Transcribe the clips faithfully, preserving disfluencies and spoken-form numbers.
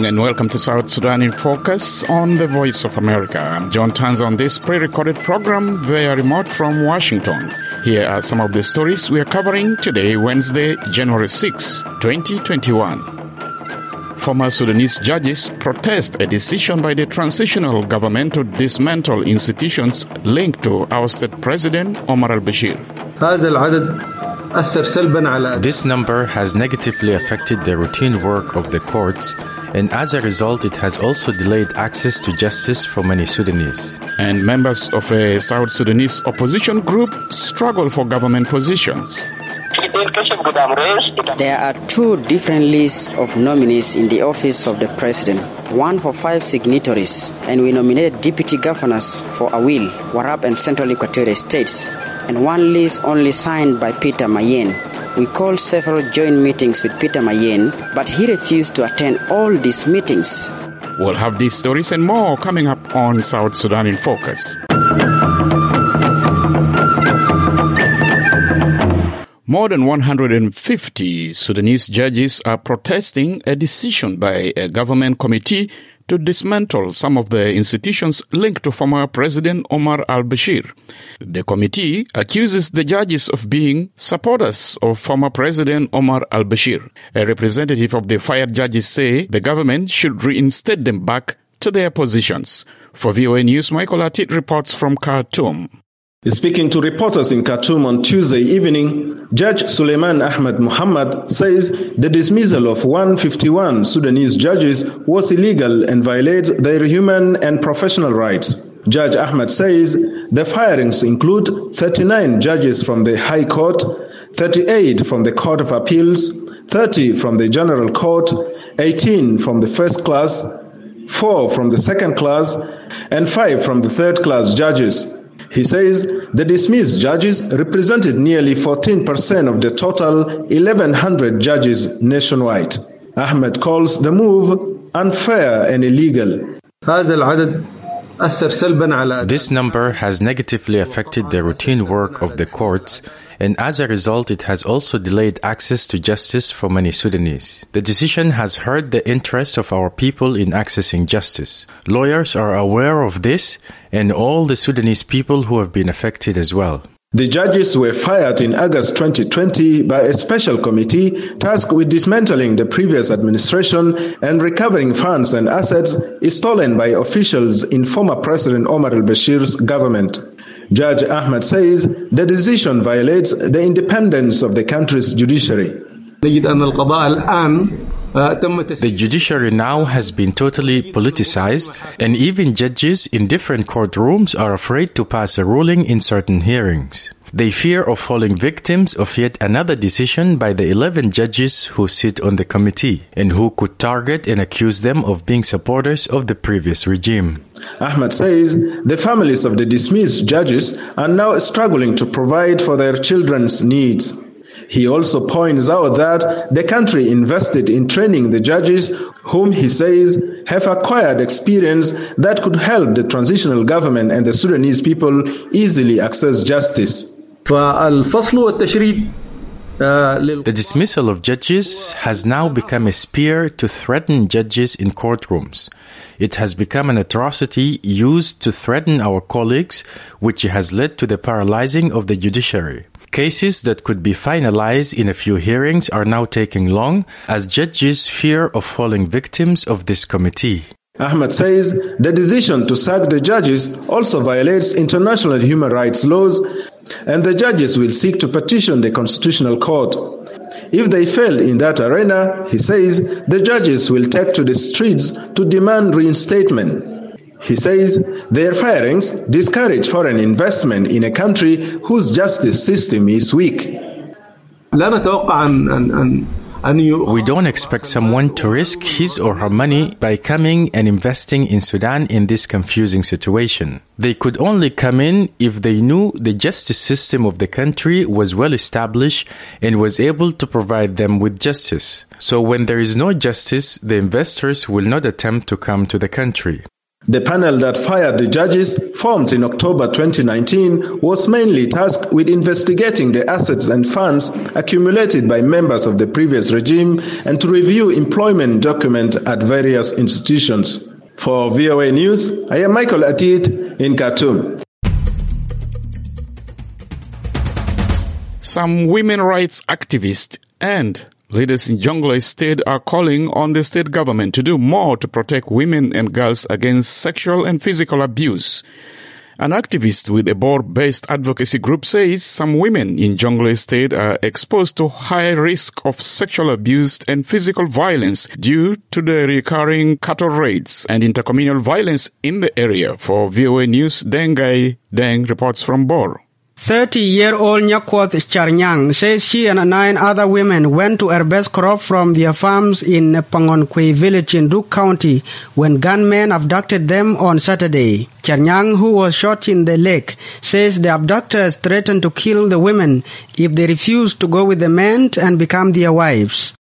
evening and welcome to South Sudan in Focus on the Voice of America. I'm John Tanza on this pre-recorded program via remote from Washington. Here are some of the stories we are covering today, Wednesday, January sixth, twenty twenty-one. Former Sudanese judges protest a decision by the transitional government to dismantle institutions linked to ousted President Omar al-Bashir. This number has negatively affected the routine work of the courts, and as a result, it has also delayed access to justice for many Sudanese. And members of a South Sudanese opposition group struggle for government positions. There are two different lists of nominees in the office of the president. One for five signatories, and we nominated deputy governors for Awil, Warab and Central Equatorial States, and one list only signed by Peter Mayen. We called several joint meetings with Peter Mayen, but he refused to attend all these meetings. We'll have these stories and more coming up on South Sudan in Focus. More than one hundred fifty Sudanese judges are protesting a decision by a government committee to dismantle some of the institutions linked to former President Omar al-Bashir. The committee accuses the judges of being supporters of former President Omar al-Bashir. A representative of the fired judges say the government should reinstate them back to their positions. For V O A News, Michael Atit reports from Khartoum. Speaking to reporters in Khartoum on Tuesday evening, Judge Suleiman Ahmed Muhammad says the dismissal of one hundred fifty-one Sudanese judges was illegal and violates their human and professional rights. Judge Ahmed says the firings include thirty-nine judges from the High Court, thirty-eight from the Court of Appeals, thirty from the General Court, eighteen from the First Class, four from the Second Class, and five from the Third Class judges. He says the dismissed judges represented nearly fourteen percent of the total eleven hundred judges nationwide. Ahmed calls the move unfair and illegal. This number has negatively affected the routine work of the courts, and as a result, it has also delayed access to justice for many Sudanese. The decision has hurt the interests of our people in accessing justice. Lawyers are aware of this, and all the Sudanese people who have been affected as well. The judges were fired in August twenty twenty by a special committee tasked with dismantling the previous administration and recovering funds and assets stolen by officials in former President Omar al-Bashir's government. Judge Ahmed says the decision violates the independence of the country's judiciary. The judiciary now has been totally politicized, and even judges in different courtrooms are afraid to pass a ruling in certain hearings. They fear of falling victims of yet another decision by the eleven judges who sit on the committee and who could target and accuse them of being supporters of the previous regime. Ahmed says the families of the dismissed judges are now struggling to provide for their children's needs. He also points out that the country invested in training the judges, whom he says have acquired experience that could help the transitional government and the Sudanese people easily access justice. The dismissal of judges has now become a spear to threaten judges in courtrooms. It has become an atrocity used to threaten our colleagues, which has led to the paralyzing of the judiciary. Cases that could be finalized in a few hearings are now taking long, as judges fear of falling victims of this committee. Ahmed says the decision to sack the judges also violates international human rights laws, and the judges will seek to petition the Constitutional Court. If they fail in that arena, he says the judges will take to the streets to demand reinstatement. He says their firings discourage foreign investment in a country whose justice system is weak. We don't expect someone to risk his or her money by coming and investing in Sudan in this confusing situation. They could only come in if they knew the justice system of the country was well established and was able to provide them with justice. So when there is no justice, the investors will not attempt to come to the country. The panel that fired the judges, formed in October twenty nineteen, was mainly tasked with investigating the assets and funds accumulated by members of the previous regime and to review employment documents at various institutions. For V O A News, I am Michael Atit in Khartoum. Some women rights activists and leaders in Jonglei State are calling on the state government to do more to protect women and girls against sexual and physical abuse. An activist with a Bor-based advocacy group says some women in Jonglei State are exposed to high risk of sexual abuse and physical violence due to the recurring cattle raids and intercommunal violence in the area. For V O A News, Dengai Deng reports from Bor. thirty-year-old Nyakwat Charnyang says she and nine other women went to harvest crop from their farms in Pangonkwe village in Duke County when gunmen abducted them on Saturday. Charnyang, who was shot in the leg, says the abductors threatened to kill the women if they refused to go with the men and become their wives.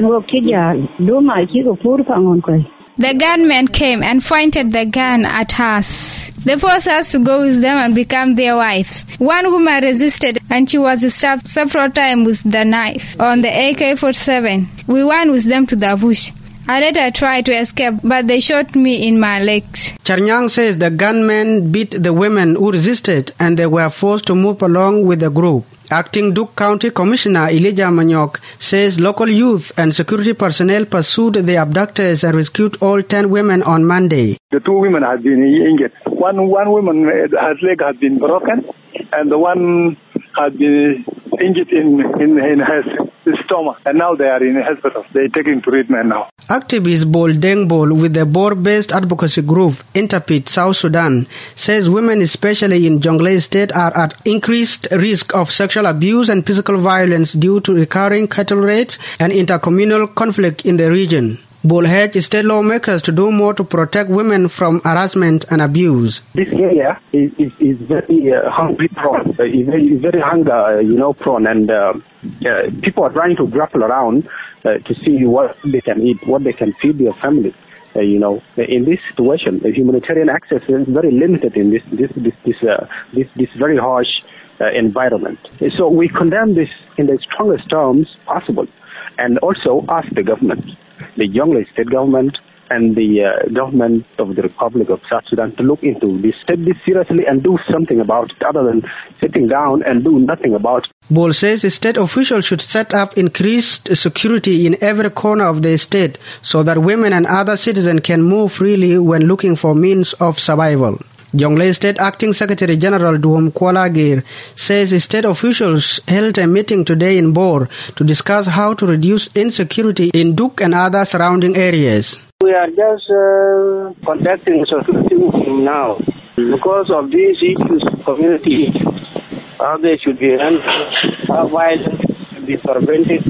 The gunmen came and pointed the gun at us. They forced us to go with them and become their wives. One woman resisted and she was stabbed several times with the knife on the A K forty-seven. We went with them to the bush. I later tried to escape, but they shot me in my legs. Charnyang says the gunmen beat the women who resisted and they were forced to move along with the group. Acting Duke County Commissioner Elijah Manyok says local youth and security personnel pursued the abductors and rescued all ten women on Monday. The two women have been injured. One one woman, her leg has been broken, and the one has been injured in, in, in her stomach, and now they are in the hospital. They are taking treatment now. Activist Bol Deng Bol with the Bor-based advocacy group Interpret South Sudan says women, especially in Jonglei State, are at increased risk of sexual abuse and physical violence due to recurring cattle raids and intercommunal conflict in the region. Bol urged state lawmakers to do more to protect women from harassment and abuse. This area is, is, is very uh, hungry prone, uh, very, very hunger, uh, you know, prone, and uh, uh, people are trying to grapple around uh, to see what they can eat, what they can feed their family. Uh, you know, in this situation, the humanitarian access is very limited in this this this this uh, this, this very harsh uh, environment. So we condemn this in the strongest terms possible, and also ask the government, the Jonglei State government and the uh, government of the Republic of South Sudan to look into this, take this seriously and do something about it other than sitting down and do nothing about it. Bol says state officials should set up increased security in every corner of the state so that women and other citizens can move freely when looking for means of survival. Jonglei State Acting Secretary General Duhom Kualagir says state officials held a meeting today in Bor to discuss how to reduce insecurity in Duke and other surrounding areas. We are just uh, conducting a security meeting now because of these issues, community, how they should be handled, how violence should be prevented.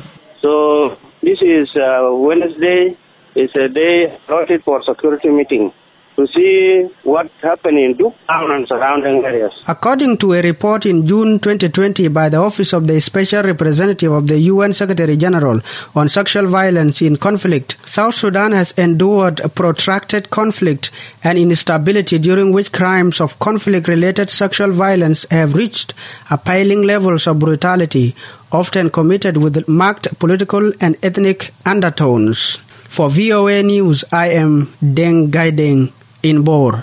So this is uh, Wednesday. It's a day allotted for security meeting to see what's happening in Duke Town and surrounding areas. According to a report in June twenty twenty by the Office of the Special Representative of the U N Secretary General on Sexual Violence in Conflict, South Sudan has endured a protracted conflict and instability during which crimes of conflict-related sexual violence have reached appalling levels of brutality, often committed with marked political and ethnic undertones. For V O A News, I am Deng Gaideng in Bor.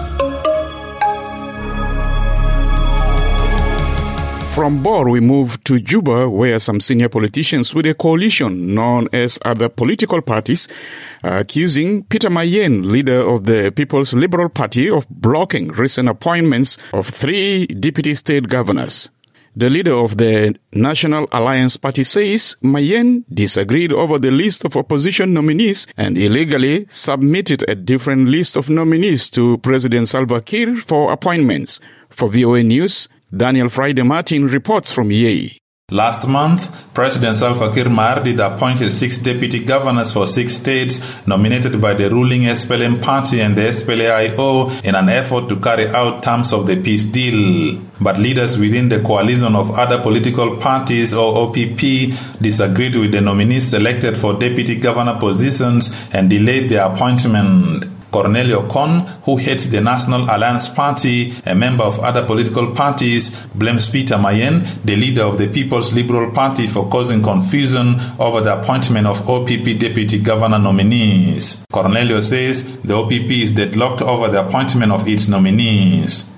From Bor, we move to Juba, where some senior politicians with a coalition known as other political parties are accusing Peter Mayen, leader of the People's Liberal Party, of blocking recent appointments of three deputy state governors. The leader of the National Alliance Party says Mayen disagreed over the list of opposition nominees and illegally submitted a different list of nominees to President Salva Kiir for appointments. For V O A News, Daniel Friday Martin reports from Yei. Last month, President Salva Kiir Mayardit appointed six deputy governors for six states nominated by the ruling S P L M party and the S P L A I O in an effort to carry out terms of the peace deal. But leaders within the coalition of other political parties, or O P P, disagreed with the nominees selected for deputy governor positions and delayed their appointment. Cornelio Con, who heads the National Alliance Party, a member of other political parties, blames Peter Mayen, the leader of the People's Liberal Party, for causing confusion over the appointment of O P P deputy governor nominees. Cornelio says the O P P is deadlocked over the appointment of its nominees.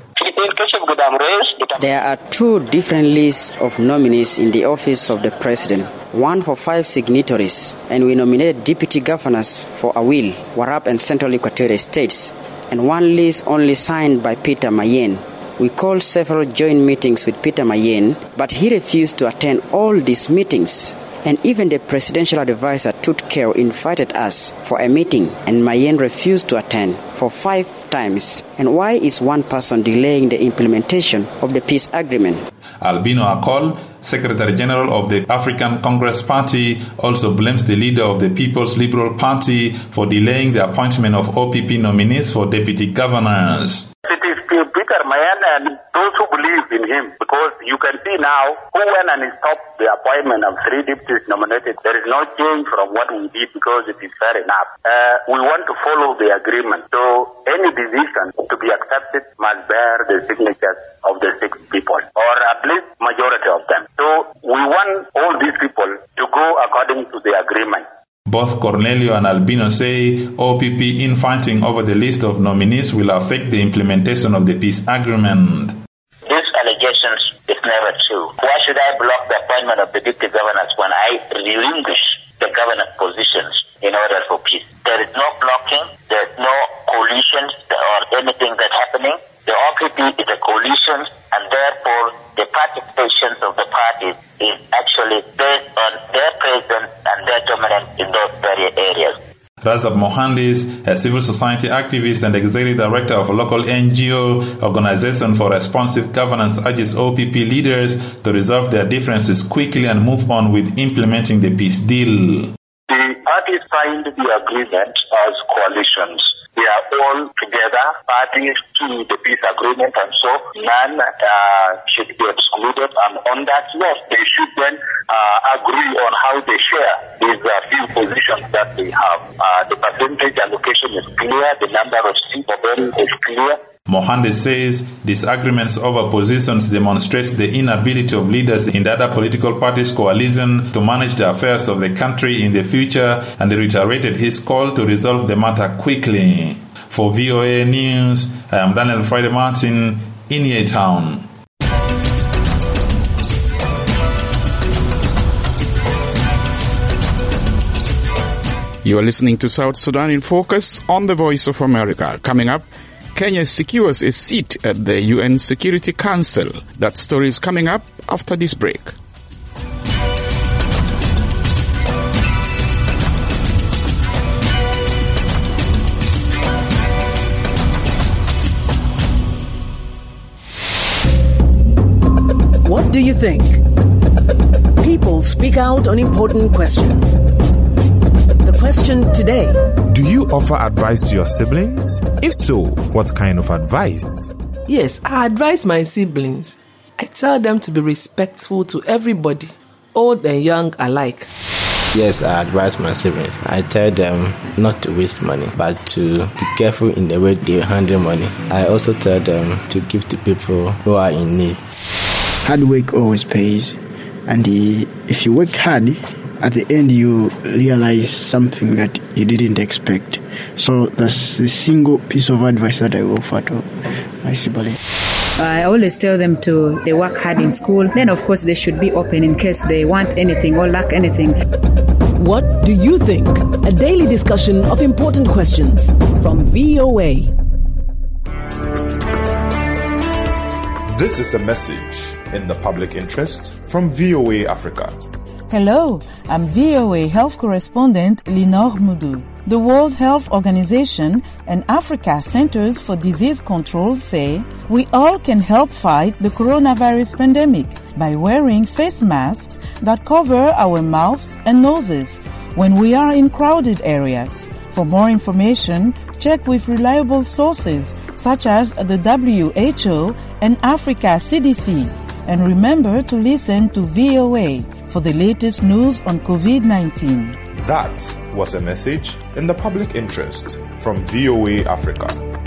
There are two different lists of nominees in the office of the president. One for five signatories, and we nominated deputy governors for Awil, Warrap and Central Equatorial States, and one list only signed by Peter Mayen. We called several joint meetings with Peter Mayen, but he refused to attend all these meetings. And even the presidential advisor Tut Keo invited us for a meeting, and Mayen refused to attend for five times. And why is one person delaying the implementation of the peace agreement? Albino Akol, Secretary General of the African Congress Party, also blames the leader of the People's Liberal Party for delaying the appointment of O P P nominees for deputy governors. It is Peter Mayen and those who believe in him, because you can see now who went and stopped the appointment of three deputies nominated. There is no change from what we did because it is fair enough. Uh, we want to follow the agreement. So any decision to be accepted must bear the signatures of the six people, or at least majority of them. So we want all these people to go according to the agreement. Both Cornelio and Albino say O P P infighting over the list of nominees will affect the implementation of the peace agreement. These allegations is never true. Why should I block the appointment of the deputy governors when I relinquish the governance positions in order for peace? There is no blocking, there is no coalitions or anything that's happening. The O P P is a coalition, and therefore the participations of the parties is actually based on their presence and their dominance in those various areas. Razab Mohandis, a civil society activist and executive director of a local N G O Organization for Responsive Governance, urges O P P leaders to resolve their differences quickly and move on with implementing the peace deal. The parties signed the agreement as coalitions. They are all together, parties to the peace agreement, and so none uh, should be excluded. And on that note, they should then uh, agree on how they share these uh, few positions that they have. Uh, the percentage allocation is clear, the number of seats for them is clear. Mohandes says disagreements over positions demonstrates the inability of leaders in the other political parties' coalition to manage the affairs of the country in the future, and he reiterated his call to resolve the matter quickly. For V O A News, I am Daniel Friday Martin in Yei Town. You are listening to South Sudan in Focus on the Voice of America. Coming up, Kenya secures a seat at the U N Security Council. That story is coming up after this break. What do you think? People speak out on important questions. The question today: do you offer advice to your siblings? If so, what kind of advice? Yes, I advise my siblings. I tell them to be respectful to everybody, old and young alike. Yes, I advise my siblings. I tell them not to waste money, but to be careful in the way they handle money. I also tell them to give to people who are in need. Hard work always pays, and the, if you work hard, at the end you realize something that you didn't expect. So that's the single piece of advice that I offer to my siblings. I always tell them to they work hard in school. Then of course they should be open in case they want anything or lack anything. What do you think? A daily discussion of important questions from V O A. This is a message in the public interest from V O A Africa. Hello, I'm V O A Health Correspondent Linor Mudu. The World Health Organization and Africa Centers for Disease Control say we all can help fight the coronavirus pandemic by wearing face masks that cover our mouths and noses when we are in crowded areas. For more information, check with reliable sources such as the W H O and Africa C D C. And remember to listen to V O A for the latest news on COVID nineteen. That was a message in the public interest from V O A Africa.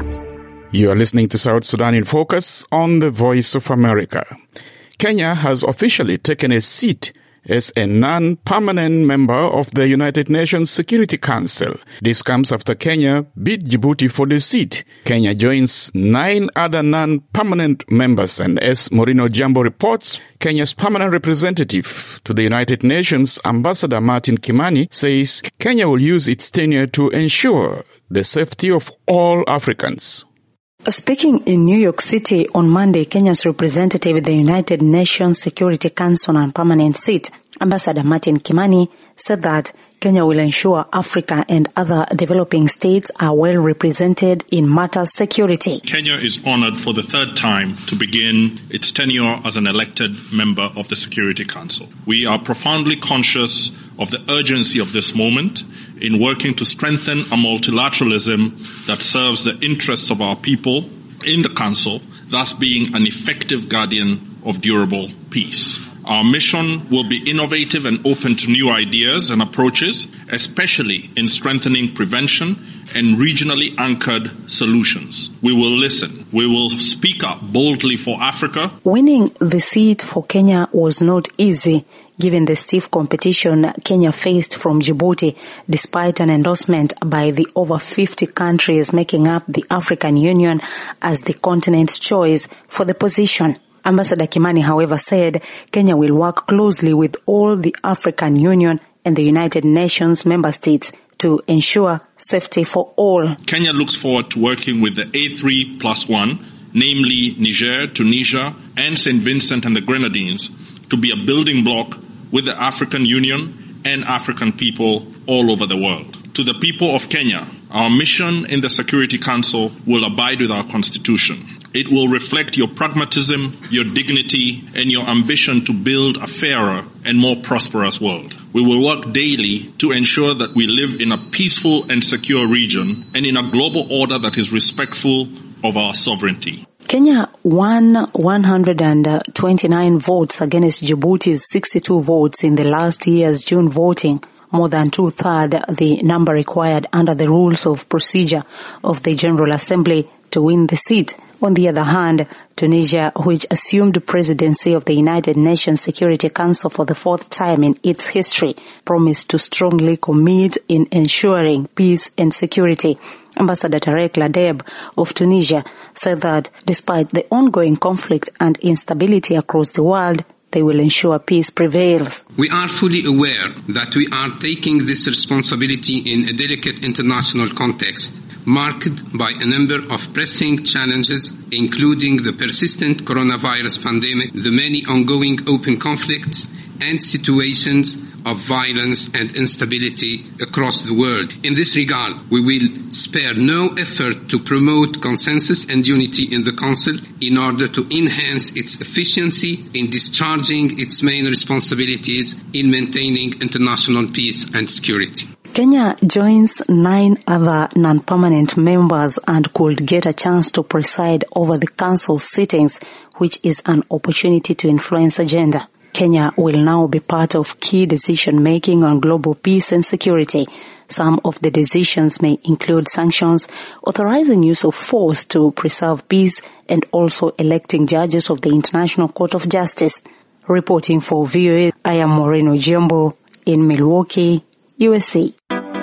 You are listening to South Sudan in Focus on the Voice of America. Kenya has officially taken a seat as a non-permanent member of the United Nations Security Council. This comes after Kenya beat Djibouti for the seat. Kenya joins nine other non-permanent members, and as Morino Jambo reports, Kenya's permanent representative to the United Nations, Ambassador Martin Kimani, says Kenya will use its tenure to ensure the safety of all Africans. Speaking in New York City on Monday, Kenya's representative in the United Nations Security Council on permanent seat, Ambassador Martin Kimani, said that Kenya will ensure Africa and other developing states are well represented in matters security. Kenya is honored for the third time to begin its tenure as an elected member of the Security Council. We are profoundly conscious of the urgency of this moment in working to strengthen a multilateralism that serves the interests of our people in the Council, thus being an effective guardian of durable peace. Our mission will be innovative and open to new ideas and approaches, especially in strengthening prevention and regionally anchored solutions. We will listen. We will speak up boldly for Africa. Winning the seat for Kenya was not easy, given the stiff competition Kenya faced from Djibouti, despite an endorsement by the over fifty countries making up the African Union as the continent's choice for the position. Ambassador Kimani, however, said Kenya will work closely with all the African Union and the United Nations member states to ensure safety for all. Kenya looks forward to working with the A three plus one, namely Niger, Tunisia, and Saint Vincent and the Grenadines, to be a building block with the African Union and African people all over the world. To the people of Kenya, our mission in the Security Council will abide with our constitution. It will reflect your pragmatism, your dignity, and your ambition to build a fairer and more prosperous world. We will work daily to ensure that we live in a peaceful and secure region and in a global order that is respectful of our sovereignty. Kenya won one hundred twenty-nine votes against Djibouti's sixty-two votes in the last year's June voting, more than two-thirds the number required under the rules of procedure of the General Assembly to win the seat. On the other hand, Tunisia, which assumed presidency of the United Nations Security Council for the fourth time in its history, promised to strongly commit in ensuring peace and security. Ambassador Tarek Ladeb of Tunisia said that despite the ongoing conflict and instability across the world, they will ensure peace prevails. We are fully aware that we are taking this responsibility in a delicate international context, marked by a number of pressing challenges, including the persistent coronavirus pandemic, the many ongoing open conflicts, and situations of violence and instability across the world. In this regard, we will spare no effort to promote consensus and unity in the Council in order to enhance its efficiency in discharging its main responsibilities in maintaining international peace and security. Kenya joins nine other non-permanent members and could get a chance to preside over the council's sittings, which is an opportunity to influence agenda. Kenya will now be part of key decision-making on global peace and security. Some of the decisions may include sanctions, authorizing use of force to preserve peace, and also electing judges of the International Court of Justice. Reporting for V O A, I am Moreno Jambo in Milwaukee, U S A.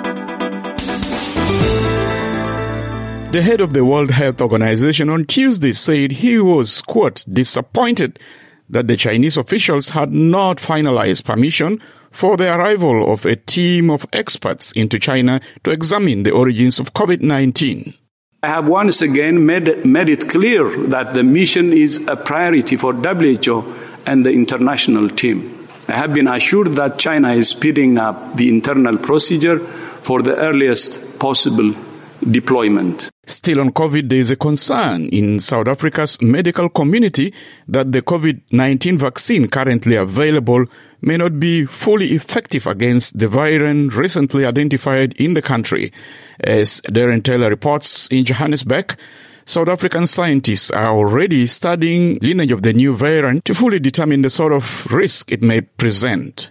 The head of the World Health Organization on Tuesday said he was, quote, disappointed that the Chinese officials had not finalized permission for the arrival of a team of experts into China to examine the origins of COVID nineteen. I have once again made, made it clear that the mission is a priority for W H O and the international team. I have been assured that China is speeding up the internal procedure for the earliest possible deployment. Still on COVID, there is a concern in South Africa's medical community that the COVID nineteen vaccine currently available may not be fully effective against the variant recently identified in the country. As Darren Taylor reports in Johannesburg, South African scientists are already studying lineage of the new variant to fully determine the sort of risk it may present.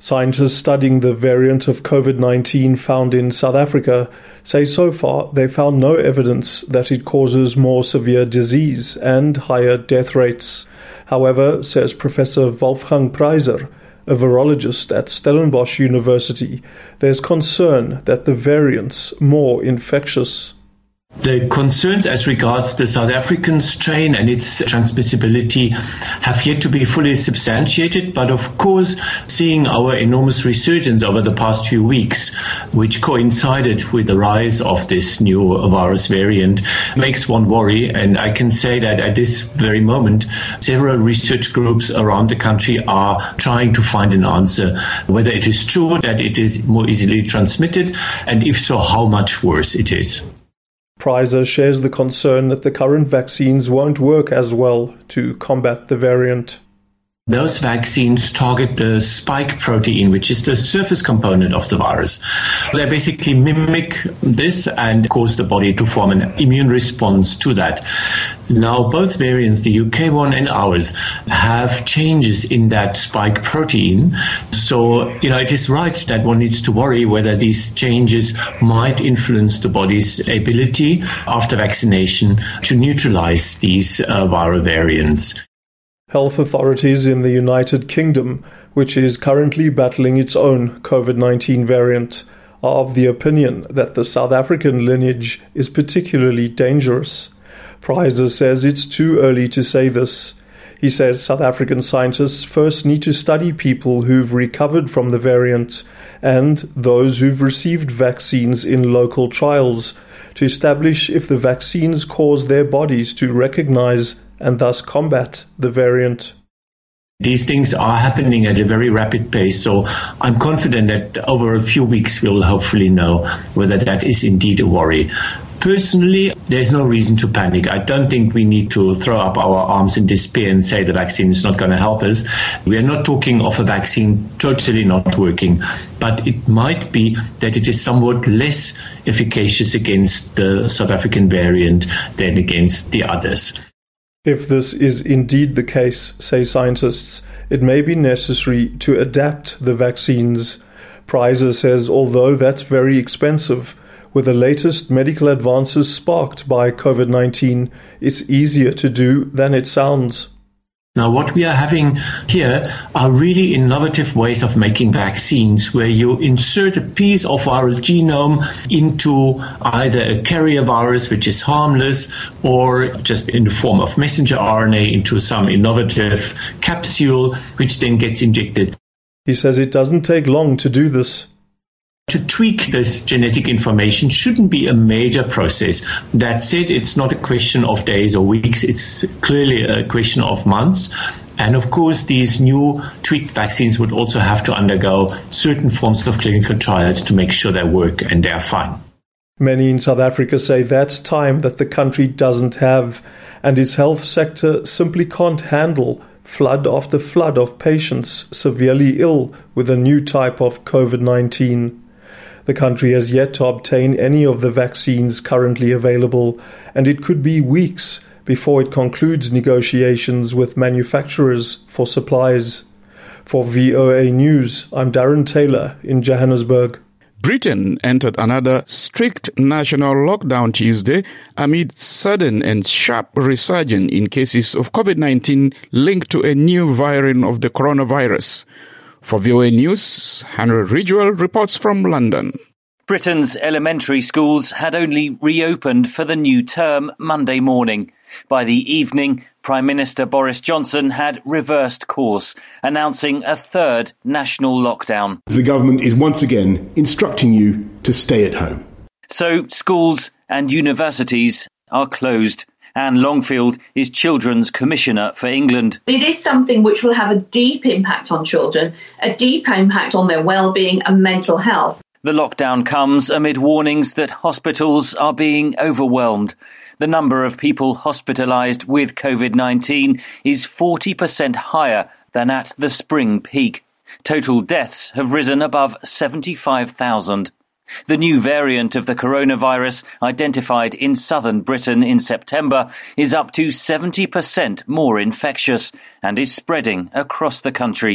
Scientists studying the variant of COVID nineteen found in South Africa say so far they found no evidence that it causes more severe disease and higher death rates. However, says Professor Wolfgang Preiser, a virologist at Stellenbosch University, there's concern that the variant's more infectious. The concerns as regards the South African strain and its transmissibility have yet to be fully substantiated, but of course, seeing our enormous resurgence over the past few weeks, which coincided with the rise of this new virus variant, makes one worry. And I can say that at this very moment, several research groups around the country are trying to find an answer, whether it is true that it is more easily transmitted, and if so, how much worse it is. Preiser shares the concern that the current vaccines won't work as well to combat the variant. Those vaccines target the spike protein, which is the surface component of the virus. They basically mimic this and cause the body to form an immune response to that. Now, both variants, the U K one and ours, have changes in that spike protein. So, you know, it is right that one needs to worry whether these changes might influence the body's ability after vaccination to neutralize these uh, viral variants. Health authorities in the United Kingdom, which is currently battling its own COVID nineteen variant, are of the opinion that the South African lineage is particularly dangerous. Preiser says it's too early to say this. He says South African scientists first need to study people who've recovered from the variant and those who've received vaccines in local trials to establish if the vaccines cause their bodies to recognize and thus combat the variant. These things are happening at a very rapid pace, so I'm confident that over a few weeks we'll hopefully know whether that is indeed a worry. Personally, there's no reason to panic. I don't think we need to throw up our arms in despair and say the vaccine is not going to help us. We are not talking of a vaccine totally not working, but it might be that it is somewhat less efficacious against the South African variant than against the others. If this is indeed the case, say scientists, it may be necessary to adapt the vaccines. Preiser says although that's very expensive, with the latest medical advances sparked by COVID nineteen, it's easier to do than it sounds. Now, what we are having here are really innovative ways of making vaccines where you insert a piece of viral genome into either a carrier virus, which is harmless, or just in the form of messenger R N A into some innovative capsule, which then gets injected. He says it doesn't take long to do this. To tweak this genetic information shouldn't be a major process. That said, it's not a question of days or weeks. It's clearly a question of months. And of course, these new tweaked vaccines would also have to undergo certain forms of clinical trials to make sure they work and they're fine. Many in South Africa say that's time that the country doesn't have, and its health sector simply can't handle flood after flood of patients severely ill with a new type of COVID nineteen. The country has yet to obtain any of the vaccines currently available, and it could be weeks before it concludes negotiations with manufacturers for supplies. For V O A News, I'm Darren Taylor in Johannesburg. Britain entered another strict national lockdown Tuesday amid sudden and sharp resurgence in cases of COVID nineteen linked to a new variant of the coronavirus. For V O A News, Henry Ridgewell reports from London. Britain's elementary schools had only reopened for the new term Monday morning. By the evening, Prime Minister Boris Johnson had reversed course, announcing a third national lockdown. The government is once again instructing you to stay at home. So schools and universities are closed. Anne Longfield is Children's Commissioner for England. It is something which will have a deep impact on children, a deep impact on their well-being and mental health. The lockdown comes amid warnings that hospitals are being overwhelmed. The number of people hospitalised with COVID nineteen is forty percent higher than at the spring peak. Total deaths have risen above seventy-five thousand. The new variant of the coronavirus, identified in southern Britain in September, is up to seventy percent more infectious and is spreading across the country.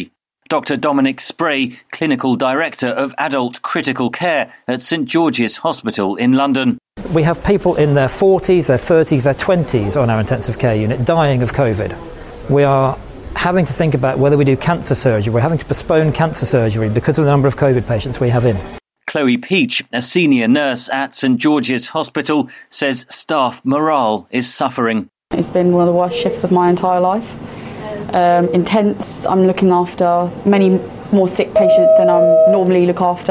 Doctor Dominic Spray, Clinical Director of Adult Critical Care at St George's Hospital in London. We have people in their forties, their thirties, their twenties on our intensive care unit dying of COVID. We are having to think about whether we do cancer surgery. We're having to postpone cancer surgery because of the number of COVID patients we have in. Chloe Peach, a senior nurse at St George's Hospital, says staff morale is suffering. It's been one of the worst shifts of my entire life. Um, intense. I'm looking after many more sick patients than I normally look after.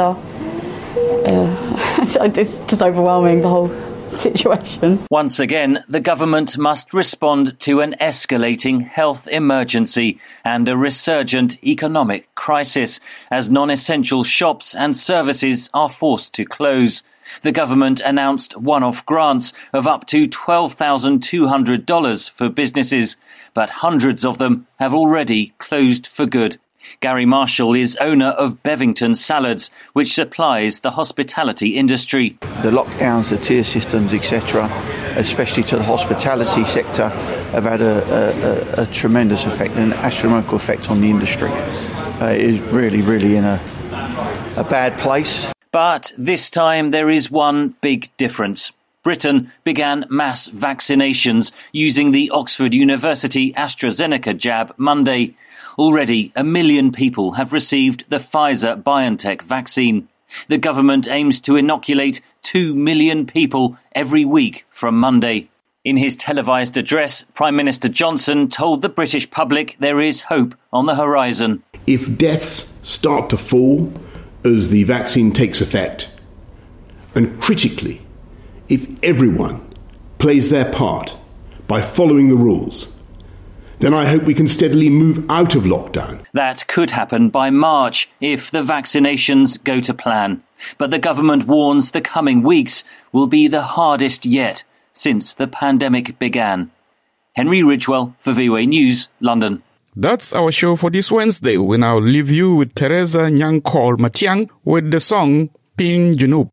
Uh, it's just overwhelming, the whole situation. Once again, the government must respond to an escalating health emergency and a resurgent economic crisis as non-essential shops and services are forced to close. The government announced one-off grants of up to twelve thousand two hundred dollars for businesses, but hundreds of them have already closed for good. Gary Marshall is owner of Bevington Salads, which supplies the hospitality industry. The lockdowns, the tier systems, et cetera, especially to the hospitality sector, have had a, a, a tremendous effect, an astronomical effect on the industry. Uh, it is really, really in a, a bad place. But this time there is one big difference. Britain began mass vaccinations using the Oxford University AstraZeneca jab Monday. Already a million people have received the Pfizer-BioNTech vaccine. The government aims to inoculate two million people every week from Monday. In his televised address, Prime Minister Johnson told the British public there is hope on the horizon. If deaths start to fall as the vaccine takes effect, and critically, if everyone plays their part by following the rules, then I hope we can steadily move out of lockdown. That could happen by March if the vaccinations go to plan. But the government warns the coming weeks will be the hardest yet since the pandemic began. Henry Ridgewell for V O A News, London. That's our show for this Wednesday. We now leave you with Teresa Nyankol Matiang with the song Pin Junub.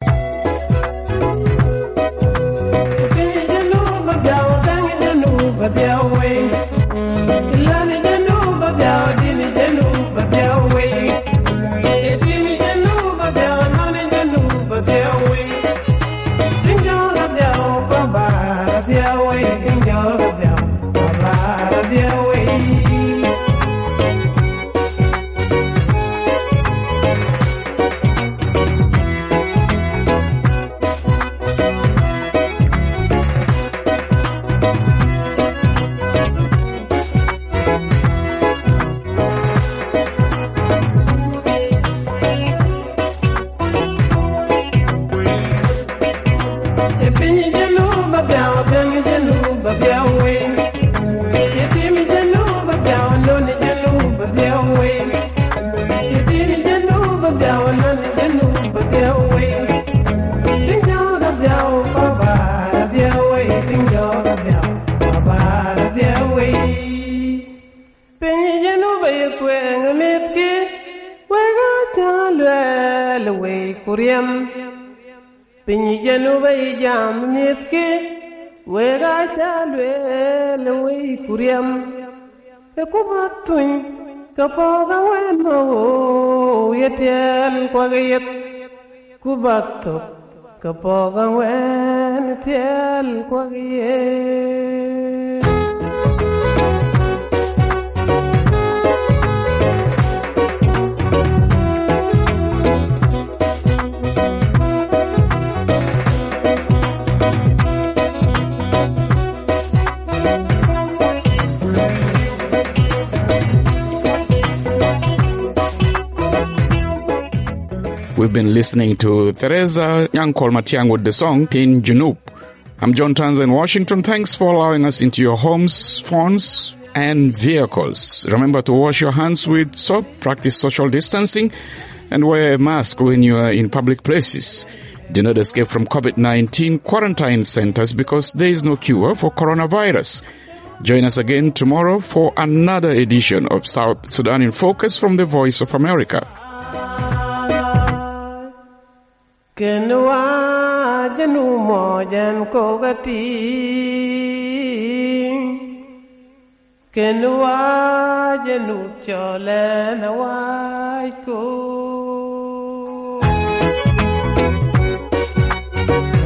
Kubato kapoga wen tiel kwagie. We've been listening to Teresa Nyankol Matiang with the song Pin Junub. I'm John Tanza in Washington. Thanks for allowing us into your homes, phones, and vehicles. Remember to wash your hands with soap, practice social distancing, and wear a mask when you are in public places. Do not escape from COVID nineteen quarantine centers because there is no cure for coronavirus. Join us again tomorrow for another edition of South Sudan in Focus from the Voice of America. Kenwa janu mojan kogati Kenwa jenu chole na waiko.